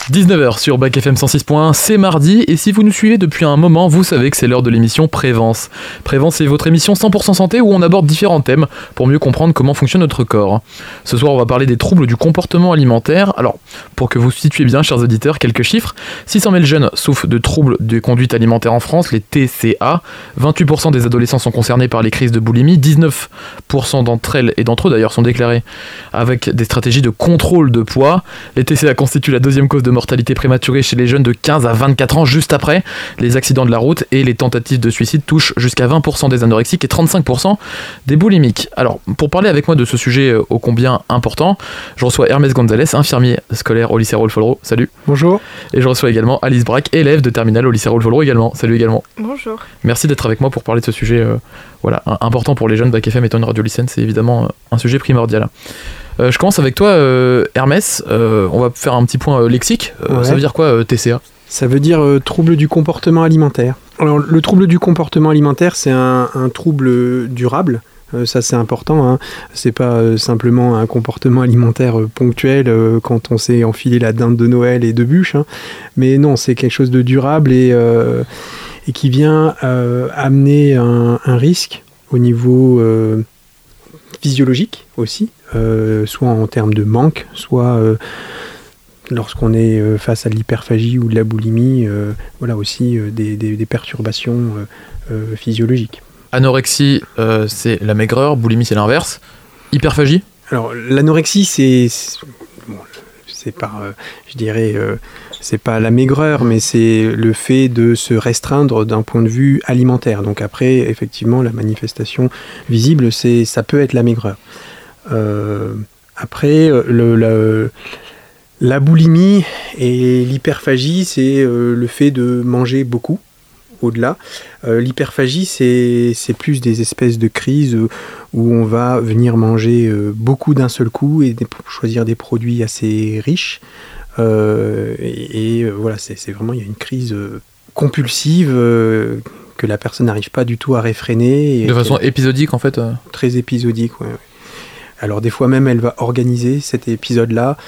19h sur Bac FM 106.1, c'est mardi, et si vous nous suivez depuis un moment, vous savez que c'est l'heure de l'émission Prévence. Prévence, c'est votre émission 100% santé où on aborde différents thèmes pour mieux comprendre comment fonctionne notre corps. Ce soir, on va parler des troubles du comportement alimentaire. Alors, pour que vous situiez bien, chers auditeurs, quelques chiffres. 600 000 jeunes souffrent de troubles de conduite alimentaire en France, les TCA. 28% des adolescents sont concernés par les crises de boulimie. 19% d'entre elles, et d'entre eux d'ailleurs, sont déclarés avec des stratégies de contrôle de poids. Les TCA constituent la deuxième cause de mortalité prématurée chez les jeunes de 15 à 24 ans, juste après les accidents de la route, et les tentatives de suicide touchent jusqu'à 20% des anorexiques et 35% des boulimiques. Alors, pour parler avec moi de ce sujet ô combien important, je reçois Hermès Gonzalez, infirmier scolaire au lycée Raoul-Follereau. Salut. Bonjour. Et je reçois également Alice Braque, élève de terminale au lycée Raoul-Follereau également. Salut également. Bonjour. Merci d'être avec moi pour parler de ce sujet important pour les jeunes. Bac FM étant une radio lycéenne, c'est évidemment un sujet primordial. Je commence avec toi, Hermès. On va faire un petit point lexique. Ouais. Ça veut dire quoi, TCA ? Ça veut dire trouble du comportement alimentaire. Alors, le trouble du comportement alimentaire, c'est un trouble durable. Ça, c'est important, hein. C'est pas simplement un comportement alimentaire ponctuel quand on s'est enfilé la dinde de Noël et de bûches, hein. Mais non, c'est quelque chose de durable et qui vient amener un risque au niveau physiologique aussi, soit en termes de manque, soit lorsqu'on est face à de l'hyperphagie ou de la boulimie, aussi des perturbations physiologiques. Anorexie, c'est la maigreur, boulimie, c'est l'inverse. Hyperphagie ? Alors, l'anorexie, c'est pas, c'est pas la maigreur, mais c'est le fait de se restreindre d'un point de vue alimentaire. Donc après, effectivement, la manifestation visible, ça peut être la maigreur. Après, la boulimie et l'hyperphagie, c'est le fait de manger beaucoup. Au-delà, l'hyperphagie, c'est plus des espèces de crises où on va venir manger beaucoup d'un seul coup et choisir des produits assez riches. Voilà, c'est vraiment, il y a une crise compulsive que la personne n'arrive pas du tout à réfréner. De façon épisodique, en fait. Très épisodique, ouais. Alors des fois même, elle va organiser cet épisode-là,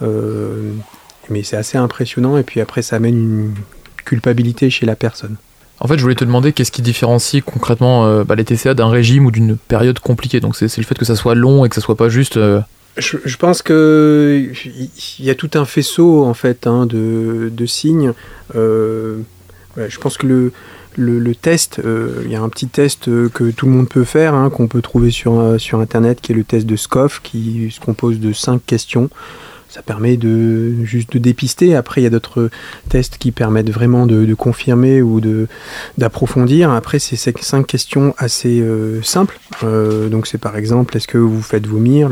mais c'est assez impressionnant. Et puis après, ça amène une culpabilité chez la personne. En fait, je voulais te demander qu'est-ce qui différencie concrètement les TCA d'un régime ou d'une période compliquée. Donc c'est le fait que ça soit long et que ça soit pas juste... Je pense qu'il y a tout un faisceau en fait, hein, de signes. Je pense que le test, il y a un petit test que tout le monde peut faire, hein, qu'on peut trouver sur Internet, qui est le test de SCOFF, qui se compose de 5 questions. Ça permet juste de dépister. Après, il y a d'autres tests qui permettent vraiment de confirmer ou d'approfondir. Après, c'est ces 5 questions assez simples. Donc, c'est par exemple, est-ce que vous faites vomir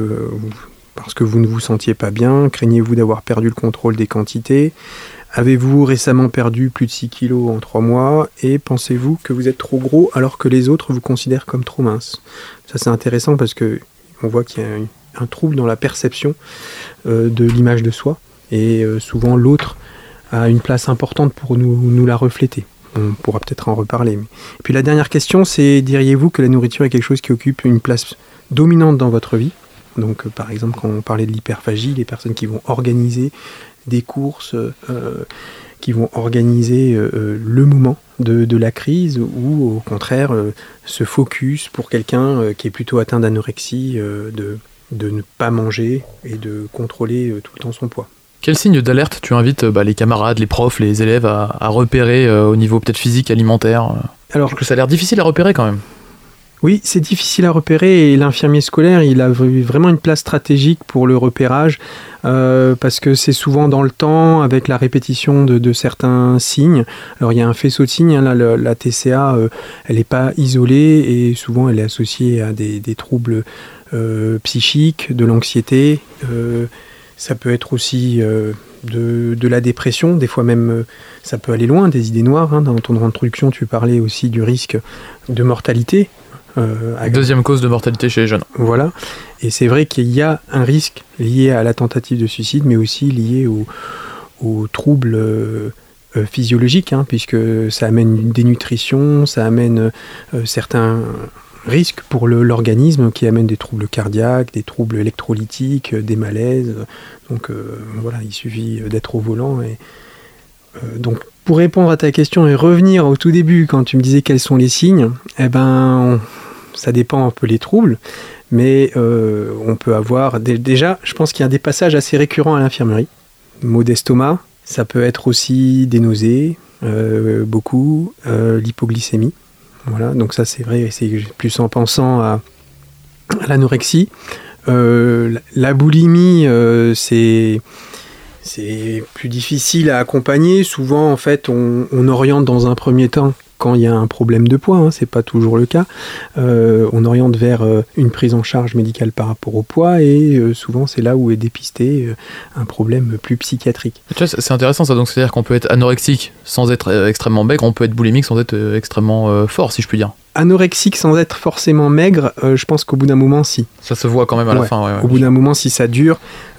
parce que vous ne vous sentiez pas bien? Craignez-vous d'avoir perdu le contrôle des quantités? Avez-vous récemment perdu plus de 6 kilos en 3 mois? Et pensez-vous que vous êtes trop gros alors que les autres vous considèrent comme trop mince? Ça, c'est intéressant parce qu'on voit qu'il y a un trouble dans la perception de l'image de soi, et souvent l'autre a une place importante pour nous la refléter. On pourra peut-être en reparler. Et puis la dernière question, c'est: diriez-vous que la nourriture est quelque chose qui occupe une place dominante dans votre vie? Donc par exemple, quand on parlait de l'hyperphagie, les personnes qui vont organiser des courses, qui vont organiser le moment de la crise, ou au contraire se focus pour quelqu'un qui est plutôt atteint d'anorexie, de ne pas manger et de contrôler tout le temps son poids. Quel signe d'alerte tu invites les camarades, les profs, les élèves à repérer au niveau peut-être physique, alimentaire? Alors, parce que ça a l'air difficile à repérer quand même. Oui, c'est difficile à repérer, et l'infirmier scolaire, il a vraiment une place stratégique pour le repérage, parce que c'est souvent dans le temps, avec la répétition de certains signes. Alors il y a un faisceau de signes, hein, là, la TCA, elle n'est pas isolée, et souvent elle est associée à des troubles psychiques, de l'anxiété. Ça peut être aussi de la dépression, des fois même ça peut aller loin, des idées noires, hein. Dans ton introduction, tu parlais aussi du risque de mortalité. Deuxième cause de mortalité chez les jeunes. Voilà, et c'est vrai qu'il y a un risque lié à la tentative de suicide, mais aussi lié aux troubles physiologiques, hein, puisque ça amène une dénutrition, ça amène certains risque pour l'organisme qui amène des troubles cardiaques, des troubles électrolytiques, des malaises. Donc voilà, il suffit d'être au volant. Donc pour répondre à ta question et revenir au tout début, quand tu me disais quels sont les signes, ça dépend un peu les troubles, mais on peut avoir... Déjà, je pense qu'il y a des passages assez récurrents à l'infirmerie. Maux d'estomac, ça peut être aussi des nausées, beaucoup, l'hypoglycémie. Voilà, donc ça c'est vrai, c'est plus en pensant à l'anorexie. La boulimie, c'est plus difficile à accompagner. Souvent, en fait, on oriente dans un premier temps quand il y a un problème de poids, c'est pas toujours le cas. On oriente vers une prise en charge médicale par rapport au poids et souvent c'est là où est dépisté un problème plus psychiatrique. Tu vois, c'est intéressant ça, donc c'est-à-dire qu'on peut être anorexique sans être extrêmement maigre, on peut être boulimique sans être extrêmement fort, si je puis dire. Anorexique sans être forcément maigre, je pense qu'au bout d'un moment, si. Ça se voit quand même à la fin. Au bout d'un moment, si ça dure...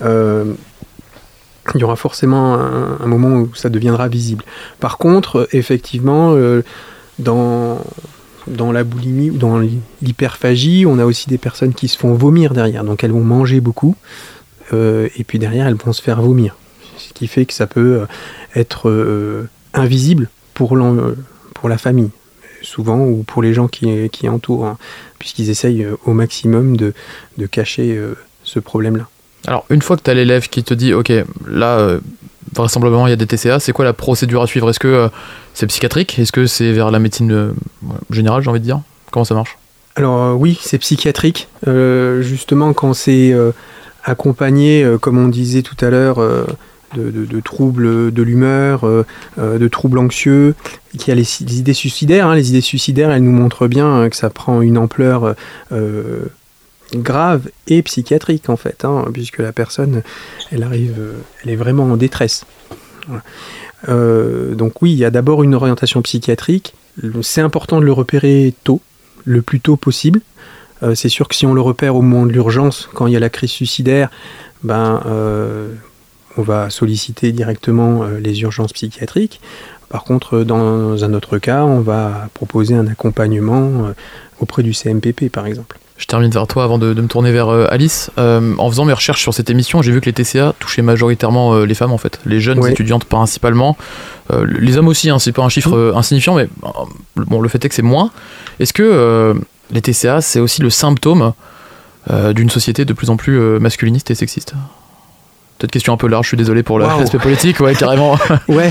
il y aura forcément un moment où ça deviendra visible. Par contre, effectivement, dans la boulimie ou dans l'hyperphagie, on a aussi des personnes qui se font vomir derrière. Donc elles vont manger beaucoup et puis derrière elles vont se faire vomir. Ce qui fait que ça peut être invisible pour la famille, souvent, ou pour les gens qui entourent, puisqu'ils essayent au maximum de cacher ce problème-là. Alors, une fois que tu as l'élève qui te dit « Ok, là, vraisemblablement, il y a des TCA », c'est quoi la procédure à suivre ? Est-ce que c'est psychiatrique ? Est-ce que c'est vers la médecine générale, j'ai envie de dire ? Comment ça marche ? Alors oui, c'est psychiatrique. Justement, quand c'est accompagné, comme on disait tout à l'heure, de troubles de l'humeur, de troubles anxieux, qu'il y a les idées suicidaires. Les idées suicidaires, elles nous montrent bien que ça prend une ampleur... grave et psychiatrique en fait, puisque la personne elle est vraiment en détresse. Voilà. Donc oui, il y a d'abord une orientation psychiatrique. C'est important de le repérer tôt, le plus tôt possible. C'est sûr que si on le repère au moment de l'urgence, quand il y a la crise suicidaire, on va solliciter directement les urgences psychiatriques. Par contre, dans un autre cas, on va proposer un accompagnement auprès du CMPP par exemple. Je termine vers toi avant de me tourner vers Alice. En faisant mes recherches sur cette émission, j'ai vu que les TCA touchaient majoritairement les femmes en fait, les jeunes étudiantes principalement, les hommes aussi, c'est pas un chiffre insignifiant, mais bon, le fait est que c'est moins. Est-ce que les TCA c'est aussi le symptôme d'une société de plus en plus masculiniste et sexiste ? Peut-être question un peu large, je suis désolé pour l'aspect politique, carrément. Ouais.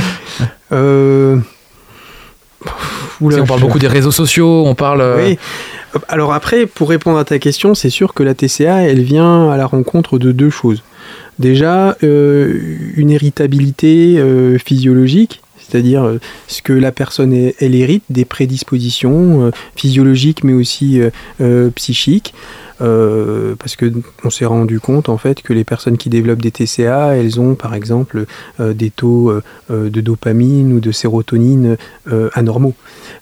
On parle beaucoup des réseaux sociaux, on parle... Oui. Alors après, pour répondre à ta question, c'est sûr que la TCA, elle vient à la rencontre de deux choses. Déjà, une héritabilité physiologique, c'est-à-dire ce que la personne elle hérite, des prédispositions physiologiques mais aussi psychiques, parce qu'on s'est rendu compte en fait que les personnes qui développent des TCA, elles ont par exemple des taux de dopamine ou de sérotonine anormaux.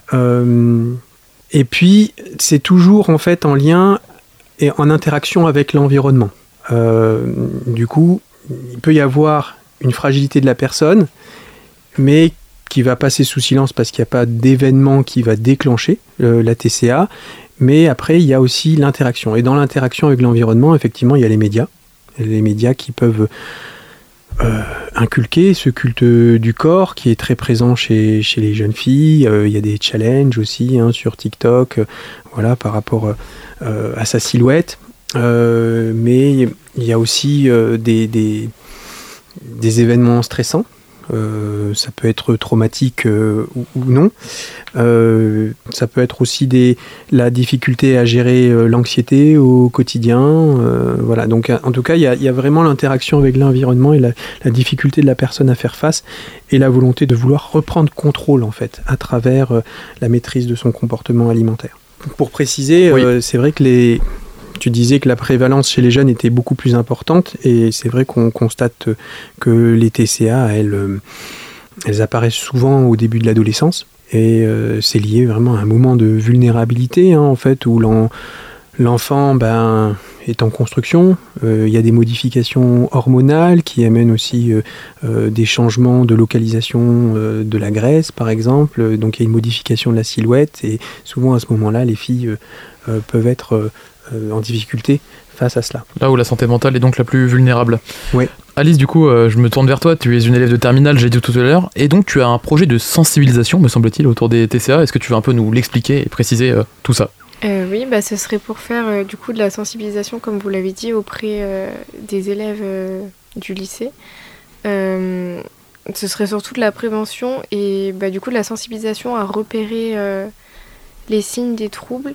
Et puis, c'est toujours en fait en lien et en interaction avec l'environnement. Du coup, il peut y avoir une fragilité de la personne, mais qui va passer sous silence parce qu'il n'y a pas d'événement qui va déclencher la TCA. Mais après, il y a aussi l'interaction. Et dans l'interaction avec l'environnement, effectivement, il y a les médias. Les médias qui peuvent inculquer ce culte du corps qui est très présent chez les jeunes filles. Il y a des challenges aussi sur TikTok, par rapport à sa silhouette. Mais il y a aussi des événements stressants. Ça peut être traumatique ou non. Ça peut être aussi la difficulté à gérer l'anxiété au quotidien. Voilà. Donc, en tout cas, il y a vraiment l'interaction avec l'environnement et la difficulté de la personne à faire face et la volonté de vouloir reprendre contrôle en fait à travers la maîtrise de son comportement alimentaire. Pour préciser, c'est vrai que tu disais que la prévalence chez les jeunes était beaucoup plus importante et c'est vrai qu'on constate que les TCA, elles apparaissent souvent au début de l'adolescence et c'est lié vraiment à un moment de vulnérabilité en fait où L'enfant est en construction, il y a des modifications hormonales qui amènent aussi des changements de localisation de la graisse par exemple, donc il y a une modification de la silhouette et souvent à ce moment-là les filles peuvent être en difficulté face à cela. Là où la santé mentale est donc la plus vulnérable. Oui. Alice, du coup, je me tourne vers toi, tu es une élève de terminale, j'ai dit tout à l'heure, et donc tu as un projet de sensibilisation, me semble-t-il, autour des TCA. Est-ce que tu veux un peu nous l'expliquer et préciser tout ça ? Oui, ce serait pour faire du coup de la sensibilisation, comme vous l'avez dit, auprès des élèves du lycée. Ce serait surtout de la prévention et du coup de la sensibilisation à repérer les signes des troubles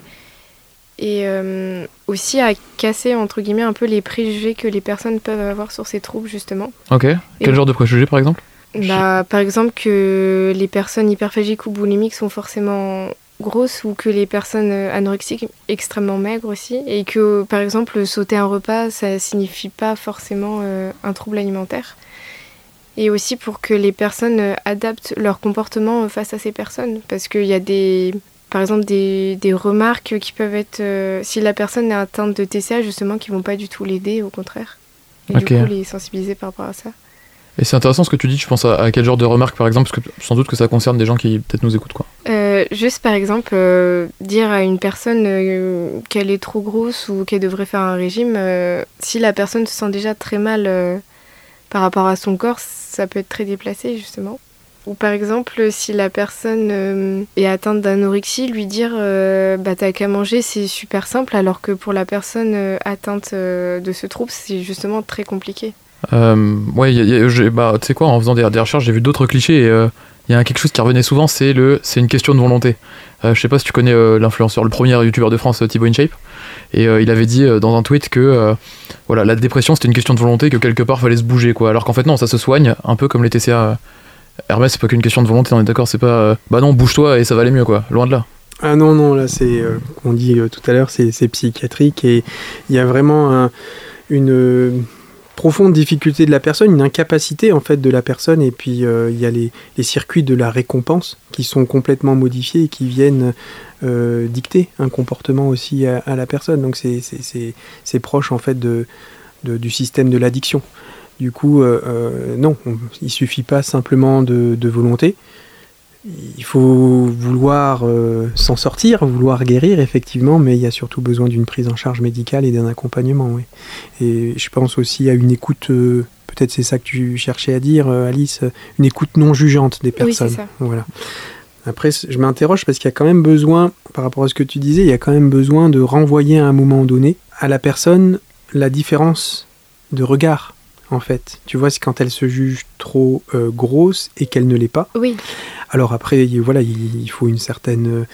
et aussi à casser entre guillemets un peu les préjugés que les personnes peuvent avoir sur ces troubles justement. Ok. Quel genre de préjugés par exemple ? Par exemple que les personnes hyperphagiques ou boulimiques sont forcément grosses ou que les personnes anorexiques extrêmement maigres aussi et que par exemple sauter un repas ça signifie pas forcément un trouble alimentaire et aussi pour que les personnes adaptent leur comportement face à ces personnes parce qu'il y a par exemple des remarques qui peuvent être si la personne est atteinte de TCA justement qui vont pas du tout l'aider au contraire et du coup les sensibiliser par rapport à ça. Et c'est intéressant ce que tu dis, tu penses à quel genre de remarques par exemple, parce que sans doute que ça concerne des gens qui peut-être nous écoutent quoi. Juste par exemple, dire à une personne qu'elle est trop grosse ou qu'elle devrait faire un régime, si la personne se sent déjà très mal par rapport à son corps, ça peut être très déplacé justement. Ou par exemple, si la personne est atteinte d'anorexie, lui dire t'as qu'à manger, c'est super simple, alors que pour la personne atteinte de ce trouble, c'est justement très compliqué. Ouais, tu sais quoi, en faisant des recherches, j'ai vu d'autres clichés et il y a quelque chose qui revenait souvent, c'est une question de volonté. Je sais pas si tu connais l'influenceur, le premier youtubeur de France, Thibaut InShape, et il avait dit dans un tweet que la dépression c'était une question de volonté, que quelque part fallait se bouger quoi, alors qu'en fait non, ça se soigne, un peu comme les TCA. Hermès, c'est pas qu'une question de volonté, on est d'accord, c'est pas non, bouge-toi et ça va aller mieux quoi, loin de là. Ah non, là c'est, on dit tout à l'heure, c'est psychiatrique et il y a vraiment une profonde difficulté de la personne, une incapacité en fait de la personne et puis il y a les circuits de la récompense qui sont complètement modifiés et qui viennent dicter un comportement aussi à la personne, donc c'est proche en fait du système de l'addiction. Du coup, non, il suffit pas simplement de volonté. Il faut vouloir s'en sortir, vouloir guérir, effectivement, mais il y a surtout besoin d'une prise en charge médicale et d'un accompagnement. Oui. Et je pense aussi à une écoute, peut-être c'est ça que tu cherchais à dire, Alice, une écoute non jugeante des personnes. Oui, c'est ça. Voilà. Après, je m'interroge parce qu'il y a quand même besoin, par rapport à ce que tu disais, il y a quand même besoin de renvoyer à un moment donné à la personne la différence de regard. En fait, tu vois, c'est quand elle se juge trop grosse et qu'elle ne l'est pas. Oui. Alors après, voilà, il faut une certaine,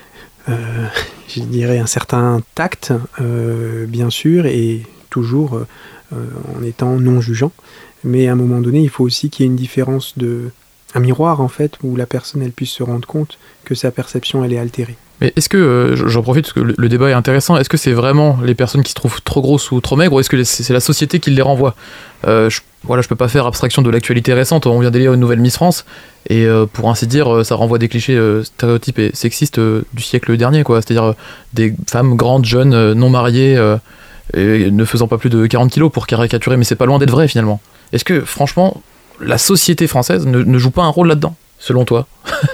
je dirais, un certain tact, bien sûr, et toujours en étant non jugeant. Mais à un moment donné, il faut aussi qu'il y ait une différence un miroir en fait, où la personne elle puisse se rendre compte que sa perception elle est altérée. Mais est-ce que, j'en profite parce que le débat est intéressant, est-ce que c'est vraiment les personnes qui se trouvent trop grosses ou trop maigres, ou est-ce que c'est la société qui les renvoie ? Je peux pas faire abstraction de l'actualité récente, on vient d'élire une nouvelle Miss France, et pour ainsi dire, ça renvoie des clichés stéréotypes et sexistes du siècle dernier, quoi. C'est-à-dire des femmes grandes, jeunes, non mariées, et ne faisant pas plus de 40 kilos pour caricaturer, mais c'est pas loin d'être vrai finalement. Est-ce que, franchement, la société française ne joue pas un rôle là-dedans, selon toi ?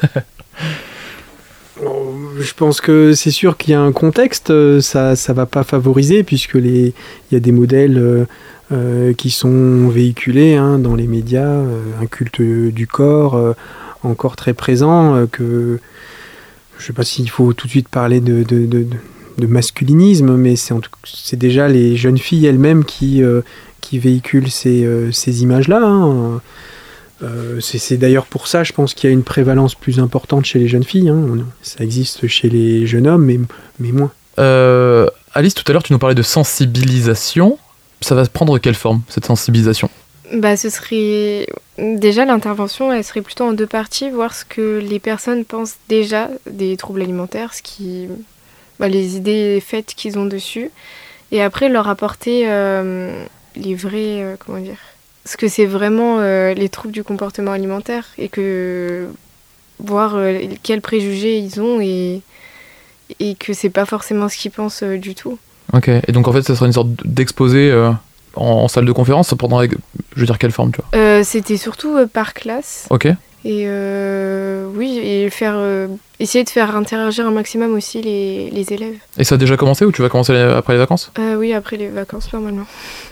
Je pense que c'est sûr qu'il y a un contexte, ça va pas favoriser puisque il y a des modèles qui sont véhiculés dans les médias, un culte du corps encore très présent, que je sais pas s'il faut tout de suite parler de masculinisme, mais c'est déjà les jeunes filles elles-mêmes qui véhiculent ces images-là. C'est d'ailleurs pour ça, je pense qu'il y a une prévalence plus importante chez les jeunes filles. Ça existe chez les jeunes hommes, mais moins. Alice, tout à l'heure, tu nous parlais de sensibilisation. Ça va prendre quelle forme, cette sensibilisation ? Ce serait... Déjà, l'intervention, elle serait plutôt en deux parties, voir ce que les personnes pensent déjà des troubles alimentaires, les idées faites qu'ils ont dessus, et après leur apporter les vrais... ce que c'est vraiment les troubles du comportement alimentaire et que voir quels préjugés ils ont et et que c'est pas forcément ce qu'ils pensent du tout. Ok, et donc en fait ça serait une sorte d'exposé en salle de conférence, ça prendrait, je veux dire, quelle forme, tu vois? C'était surtout par classe. Ok. Et oui, et essayer de faire interagir un maximum aussi les élèves. Et ça a déjà commencé ou tu vas commencer après les vacances? Oui, après les vacances, normalement.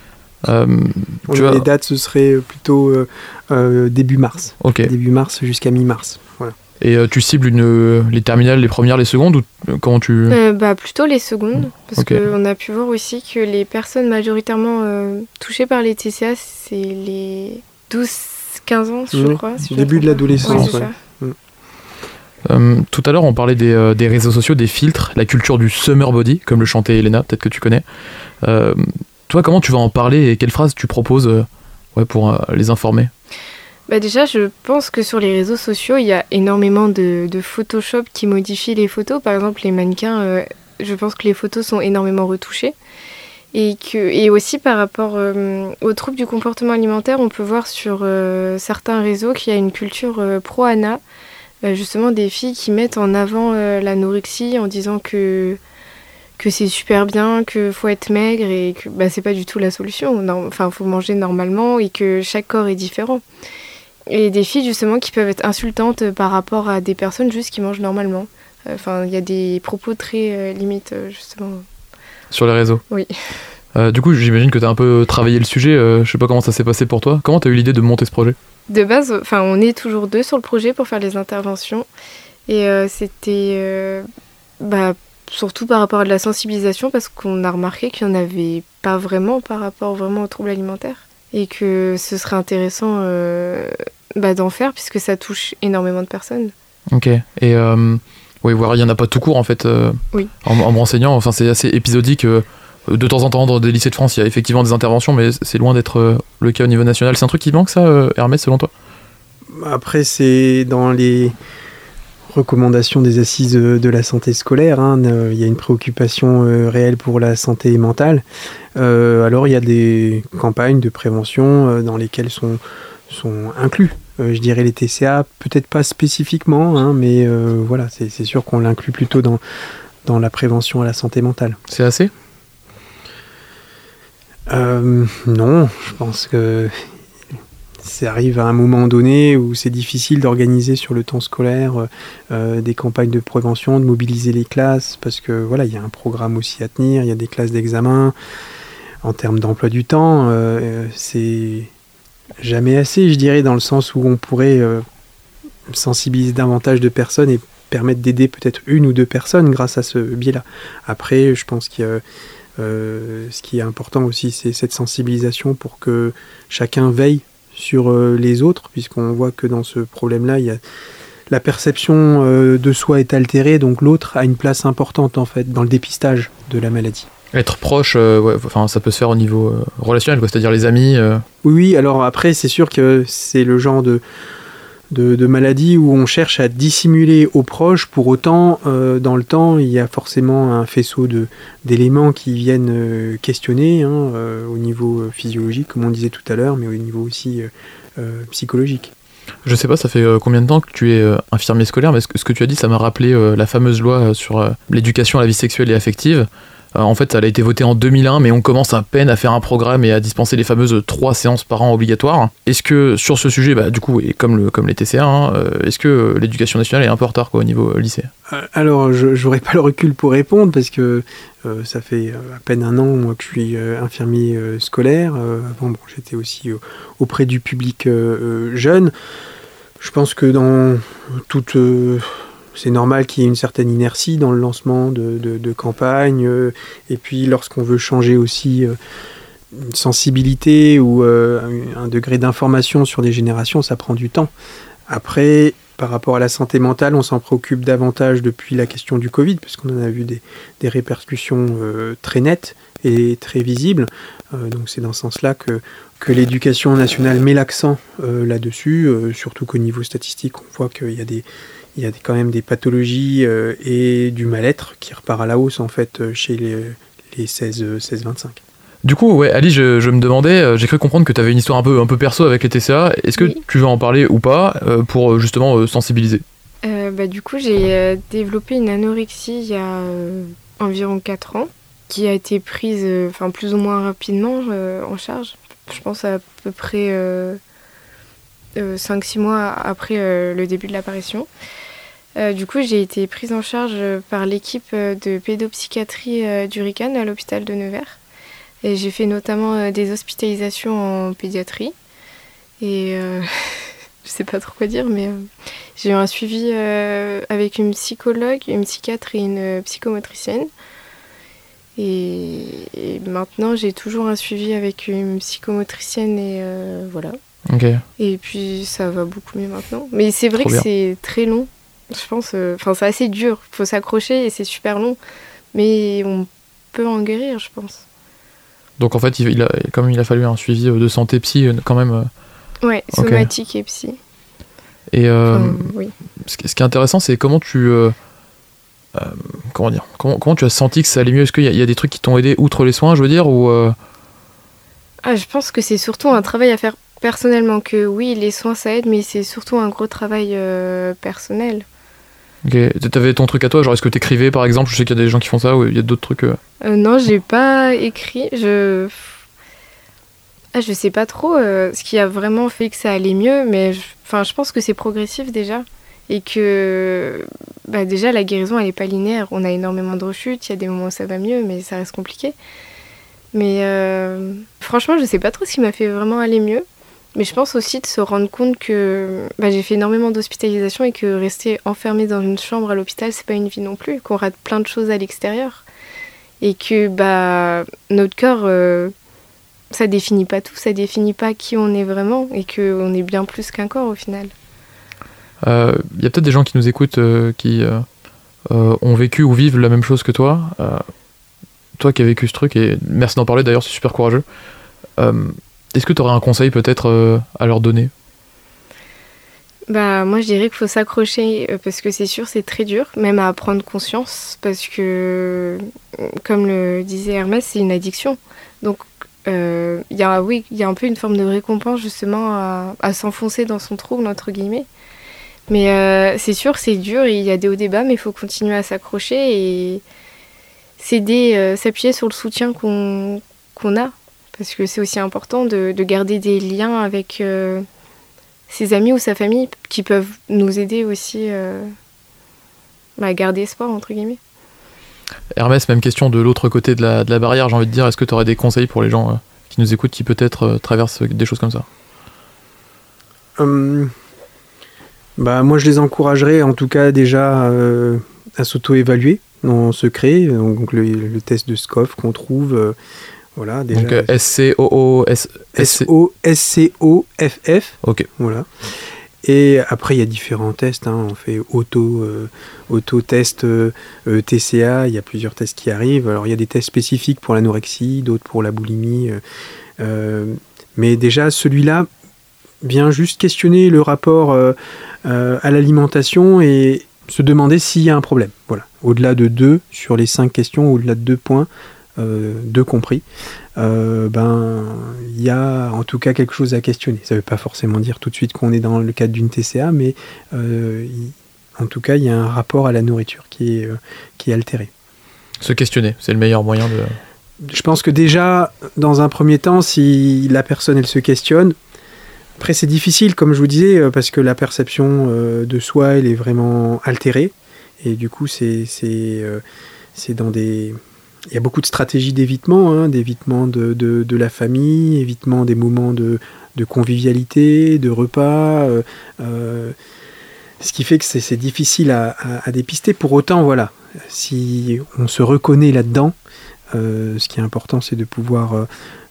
Les dates, ce serait plutôt début mars. Ok. Début mars jusqu'à mi-mars. Voilà. Et tu cibles les terminales, les premières, les secondes, ou comment tu... Plutôt les secondes, parce qu'on a pu voir aussi que les personnes majoritairement touchées par les TCA, c'est les 12-15 ans, je crois. Si début de l'adolescence, ouais. Tout à l'heure, on parlait des réseaux sociaux, des filtres, la culture du summer body, comme le chantait Elena, peut-être que tu connais. Toi, comment tu vas en parler et quelles phrases tu proposes pour les informer? Déjà, je pense que sur les réseaux sociaux, il y a énormément de Photoshop qui modifie les photos. Par exemple, les mannequins, je pense que les photos sont énormément retouchées. Et aussi par rapport aux troubles du comportement alimentaire, on peut voir sur certains réseaux qu'il y a une culture pro-ANA, justement des filles qui mettent en avant l'anorexie en disant que c'est super bien, qu'il faut être maigre et que c'est pas du tout la solution. Enfin, faut manger normalement et que chaque corps est différent. Et des filles justement qui peuvent être insultantes par rapport à des personnes juste qui mangent normalement. Il y a des propos très limites justement. Sur les réseaux? Oui. Du coup, j'imagine que tu as un peu travaillé le sujet. Je sais pas comment ça s'est passé pour toi. Comment tu as eu l'idée de monter ce projet? De base, on est toujours 2 sur le projet pour faire les interventions. Et c'était surtout par rapport à de la sensibilisation, parce qu'on a remarqué qu'il n'y en avait pas vraiment par rapport vraiment aux troubles alimentaires. Et que ce serait intéressant d'en faire, puisque ça touche énormément de personnes. Ok. Et il n'y en a pas tout court, en fait. Oui. En me renseignant, c'est assez épisodique. De temps en temps, dans des lycées de France, il y a effectivement des interventions, mais c'est loin d'être le cas au niveau national. C'est un truc qui manque, ça, Hermès, selon toi? Après, c'est dans les recommandations des assises de la santé scolaire. Il y a une préoccupation réelle pour la santé mentale. Alors, il y a des campagnes de prévention dans lesquelles sont inclus, je dirais, les TCA, peut-être pas spécifiquement, mais voilà, c'est sûr qu'on l'inclut plutôt dans la prévention à la santé mentale. C'est assez ? Non, je pense que ça arrive à un moment donné où c'est difficile d'organiser sur le temps scolaire des campagnes de prévention, de mobiliser les classes, parce que voilà, il y a un programme aussi à tenir, il y a des classes d'examen. En termes d'emploi du temps, c'est jamais assez, je dirais, dans le sens où on pourrait sensibiliser davantage de personnes et permettre d'aider peut-être 1 ou 2 personnes grâce à ce biais-là. Après, je pense qu'il y a ce qui est important aussi, c'est cette sensibilisation pour que chacun veille sur les autres, puisqu'on voit que dans ce problème-là, il y a la perception de soi est altérée, donc l'autre a une place importante en fait dans le dépistage de la maladie. Être proche, ça peut se faire au niveau relationnel, c'est-à-dire les amis. Oui, alors après, c'est sûr que c'est le genre de maladie où on cherche à dissimuler aux proches. Pour autant, dans le temps, il y a forcément un faisceau d'éléments qui viennent questionner au niveau physiologique, comme on disait tout à l'heure, mais au niveau aussi psychologique. Je sais pas, ça fait combien de temps que tu es infirmier scolaire, mais ce que tu as dit, ça m'a rappelé la fameuse loi sur l'éducation à la vie sexuelle et affective. En fait, elle a été votée en 2001, mais on commence à peine à faire un programme et à dispenser les fameuses 3 séances par an obligatoires. Est-ce que sur ce sujet, du coup, et comme les TCA, est-ce que l'éducation nationale est un peu en retard au niveau lycée? Alors, je n'aurai pas le recul pour répondre, parce que ça fait à peine 1 an moi, que je suis infirmier scolaire. Avant, j'étais aussi auprès du public jeune. Je pense que dans toute... c'est normal qu'il y ait une certaine inertie dans le lancement de campagne. Et puis, lorsqu'on veut changer aussi une sensibilité ou un degré d'information sur des générations, ça prend du temps. Après, par rapport à la santé mentale, on s'en préoccupe davantage depuis la question du Covid, parce qu'on en a vu des répercussions très nettes et très visibles. Donc, c'est dans ce sens-là que l'éducation nationale met l'accent là-dessus, surtout qu'au niveau statistique, on voit qu'il y a quand même des pathologies et du mal-être qui repart à la hausse en fait chez les 16-25. Du coup, Ali, je me demandais, j'ai cru comprendre que tu avais une histoire un peu perso avec les TCA. Est-ce que tu veux en parler ou pas pour justement sensibiliser? Du coup, j'ai développé une anorexie il y a environ 4 ans, qui a été prise plus ou moins rapidement en charge. Je pense à peu près 5-6 mois après le début de l'apparition. Du coup, j'ai été prise en charge par l'équipe de pédopsychiatrie du RICAN à l'hôpital de Nevers. Et j'ai fait notamment des hospitalisations en pédiatrie. Et je sais pas trop quoi dire, mais j'ai eu un suivi avec une psychologue, une psychiatre et une psychomotricienne. Et maintenant, j'ai toujours un suivi avec une psychomotricienne et voilà. Okay. Et puis, ça va beaucoup mieux maintenant. Mais c'est vrai que c'est très long. Je pense, c'est assez dur. Il faut s'accrocher et c'est super long. Mais on peut en guérir, je pense. Donc en fait, comme il a fallu un suivi de santé psy quand même. Ouais, somatique et psy. Et oui. Ce qui est intéressant, c'est comment tu... comment tu as senti que ça allait mieux? Est-ce qu'il y a des trucs qui t'ont aidé outre les soins, je veux dire, ou je pense que c'est surtout un travail à faire personnellement. Que oui, les soins ça aide, mais c'est surtout un gros travail personnel. Ok, t'avais ton truc à toi, genre est-ce que t'écrivais par exemple? Je sais qu'il y a des gens qui font ça, ou il y a d'autres trucs Non, j'ai pas écrit. Je sais pas trop ce qui a vraiment fait que ça allait mieux, mais je pense que c'est progressif déjà. Et que déjà la guérison elle est pas linéaire. On a énormément de rechutes, il y a des moments où ça va mieux, mais ça reste compliqué. Mais franchement, je sais pas trop ce qui m'a fait vraiment aller mieux. Mais je pense aussi de se rendre compte que j'ai fait énormément d'hospitalisation et que rester enfermé dans une chambre à l'hôpital, c'est pas une vie non plus, qu'on rate plein de choses à l'extérieur. Et que notre corps, ça définit pas tout, ça définit pas qui on est vraiment et qu'on est bien plus qu'un corps au final. Y a peut-être des gens qui nous écoutent qui ont vécu ou vivent la même chose que toi. Toi qui as vécu ce truc, et merci d'en parler d'ailleurs, c'est super courageux. Est-ce que tu aurais un conseil peut-être à leur donner? Moi je dirais qu'il faut s'accrocher parce que c'est sûr c'est très dur, même à prendre conscience, parce que comme le disait Hermès, c'est une addiction. Donc il y a un peu une forme de récompense justement à s'enfoncer dans son trouble entre guillemets. Mais c'est sûr c'est dur et il y a des hauts et des bas, mais il faut continuer à s'accrocher et s'appuyer sur le soutien qu'on a. Parce que c'est aussi important de garder des liens avec ses amis ou sa famille qui peuvent nous aider aussi à garder espoir, entre guillemets. Hermès, même question de l'autre côté de la barrière, j'ai envie de dire, est-ce que tu aurais des conseils pour les gens qui nous écoutent, qui peut-être traversent des choses comme ça? Moi, je les encouragerais en tout cas déjà à s'auto-évaluer en secret. Donc le test de SCOF qu'on trouve... Voilà, déjà, donc SCOF. Ok. Voilà. Et après, il y a différents tests. On fait auto-test TCA. Il y a plusieurs tests qui arrivent. Alors, il y a des tests spécifiques pour l'anorexie, d'autres pour la boulimie. Mais déjà, celui-là vient juste questionner le rapport à l'alimentation et se demander s'il y a un problème. Voilà. Au-delà de 2 sur les 5 questions, au-delà de 2 points, 2 compris, il y a en tout cas quelque chose à questionner. Ça ne veut pas forcément dire tout de suite qu'on est dans le cadre d'une TCA, mais en tout cas il y a un rapport à la nourriture qui est altéré. Se questionner, c'est le meilleur moyen de... Je pense que déjà, dans un premier temps, si la personne elle se questionne, après c'est difficile comme je vous disais, parce que la perception de soi elle est vraiment altérée, et du coup c'est dans des... Il y a beaucoup de stratégies d'évitement, d'évitement de la famille, évitement des moments de convivialité, de repas, ce qui fait que c'est difficile à dépister. Pour autant, voilà, si on se reconnaît là-dedans, ce qui est important, c'est de pouvoir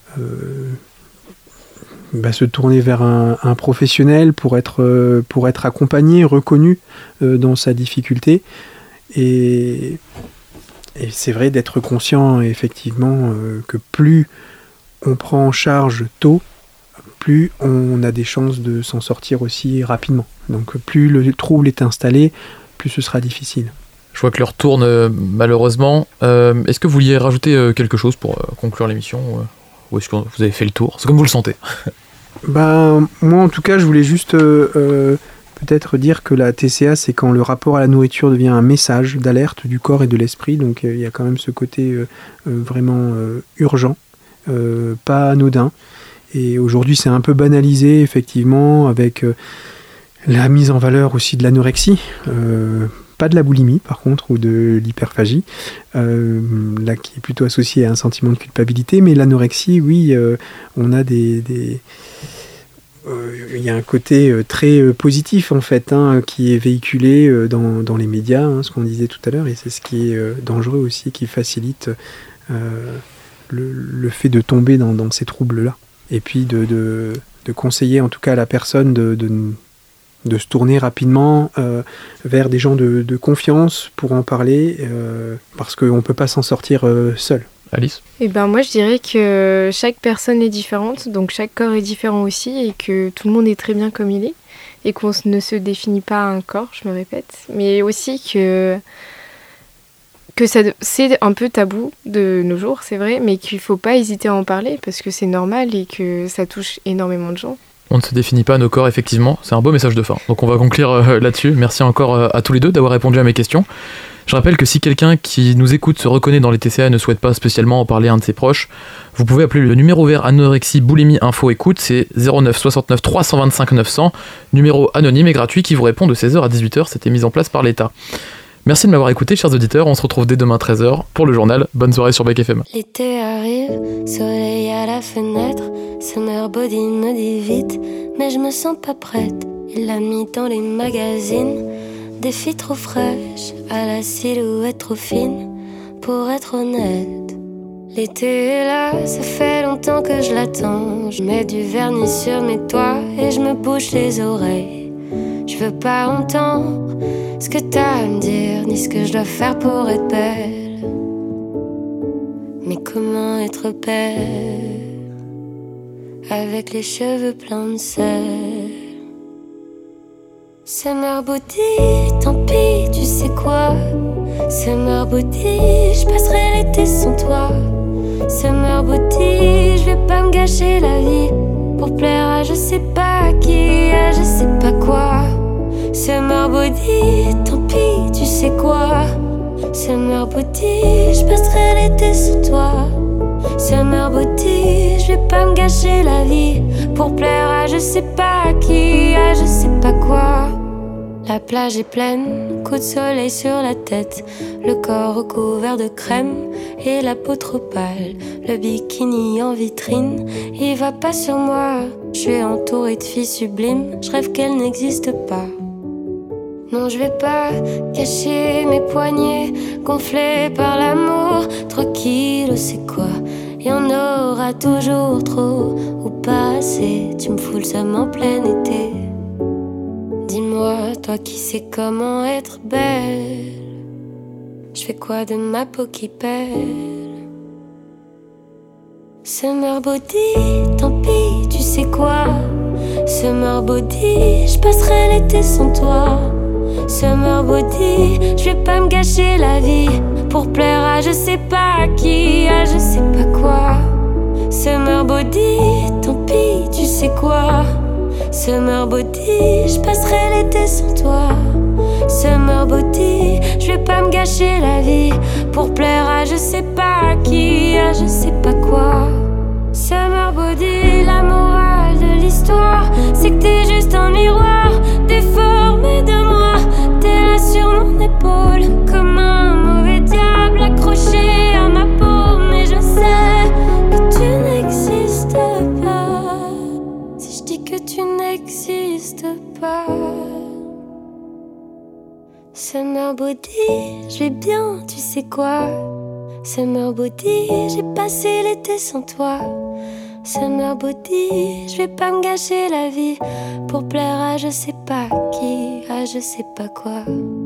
se tourner vers un professionnel pour être accompagné, reconnu dans sa difficulté. Et c'est vrai d'être conscient effectivement que plus on prend en charge tôt, plus on a des chances de s'en sortir aussi rapidement. Donc plus le trouble est installé, plus ce sera difficile. Je vois que l'heure tourne malheureusement. Est-ce que vous vouliez rajouter quelque chose pour conclure l'émission ou est-ce que vous avez fait le tour? C'est comme vous le sentez. Moi en tout cas je voulais juste peut-être dire que la TCA, c'est quand le rapport à la nourriture devient un message d'alerte du corps et de l'esprit. Donc il y a quand même ce côté vraiment urgent, pas anodin. Et aujourd'hui, c'est un peu banalisé, effectivement, avec la mise en valeur aussi de l'anorexie. Pas de la boulimie, par contre, ou de l'hyperphagie, là qui est plutôt associée à un sentiment de culpabilité. Mais l'anorexie, oui, on a il y a un côté très positif, en fait, qui est véhiculé dans les médias, ce qu'on disait tout à l'heure, et c'est ce qui est dangereux aussi, qui facilite le fait de tomber dans ces troubles-là. Et puis de conseiller, en tout cas, à la personne de se tourner rapidement vers des gens de confiance pour en parler, parce qu'on ne peut pas s'en sortir seul. Alice ? Eh ben moi je dirais que chaque personne est différente, donc chaque corps est différent aussi, et que tout le monde est très bien comme il est, et qu'on ne se définit pas à un corps, je me répète, mais aussi que c'est un peu tabou de nos jours, c'est vrai, mais qu'il ne faut pas hésiter à en parler, parce que c'est normal et que ça touche énormément de gens. On ne se définit pas à nos corps, effectivement. C'est un beau message de fin. Donc on va conclure là-dessus. Merci encore à tous les deux d'avoir répondu à mes questions. Je rappelle que si quelqu'un qui nous écoute se reconnaît dans les TCA et ne souhaite pas spécialement en parler à un de ses proches, vous pouvez appeler le numéro vert anorexie boulimie info écoute, c'est 09 69 325 900, numéro anonyme et gratuit qui vous répond de 16h à 18h. C'était mis en place par l'État. Merci de m'avoir écouté, chers auditeurs. On se retrouve dès demain 13h pour le journal. Bonne soirée sur Bec FM. L'été arrive, soleil à la fenêtre. Summer body me dit vite, mais je me sens pas prête. Il l'a mis dans les magazines. Des filles trop fraîches, à la silhouette trop fine. Pour être honnête, l'été est là, ça fait longtemps que je l'attends. Je mets du vernis sur mes doigts et je me bouche les oreilles. Je veux pas entendre ce que t'as à me dire, ni ce que je dois faire pour être belle. Mais comment être belle avec les cheveux pleins de sel? Summer body, tant pis, tu sais quoi? Summer body, je passerai l'été sans toi. Summer body, je vais pas me gâcher la vie pour plaire à je sais pas qui, à je sais pas quoi. Summer body, tant pis, tu sais quoi? Summer body, je passerai l'été sans toi. Summer body, je vais pas me gâcher la vie pour plaire à je sais pas qui, à je sais pas quoi. La plage est pleine, coup de soleil sur la tête, le corps recouvert de crème et la peau trop pâle. Le bikini en vitrine, il va pas sur moi. Je suis entourée de filles sublimes, je rêve qu'elles n'existent pas. Non, je vais pas cacher mes poignets gonflés par l'amour. 3 kilos, c'est quoi? Y'en aura toujours trop ou pas assez. Tu me fous le seum en plein été. Dis-moi, toi qui sais comment être belle, je fais quoi de ma peau qui pèle? Summer body, tant pis, tu sais quoi? Summer body, je passerai l'été sans toi. Summer body, je vais pas me gâcher la vie pour plaire à je sais pas qui, à je sais pas quoi. Summer body, tant pis, tu sais quoi? Summer body, je passerai l'été sans toi. Summer body, je vais pas me gâcher la vie pour plaire à je sais pas qui, à je sais pas quoi. Summer body, la morale de l'histoire, c'est que t'es juste un miroir déformé de moi. T'es là sur mon épaule comme un mauvais diable accroché à ma peau. Mais je sais que tu n'existes pas. Si je dis que tu n'existes pas. Summer body, je vais bien, tu sais quoi? Summer body, j'ai passé l'été sans toi. Summer body, je vais pas me gâcher la vie pour plaire à je sais pas qui, à je sais pas quoi.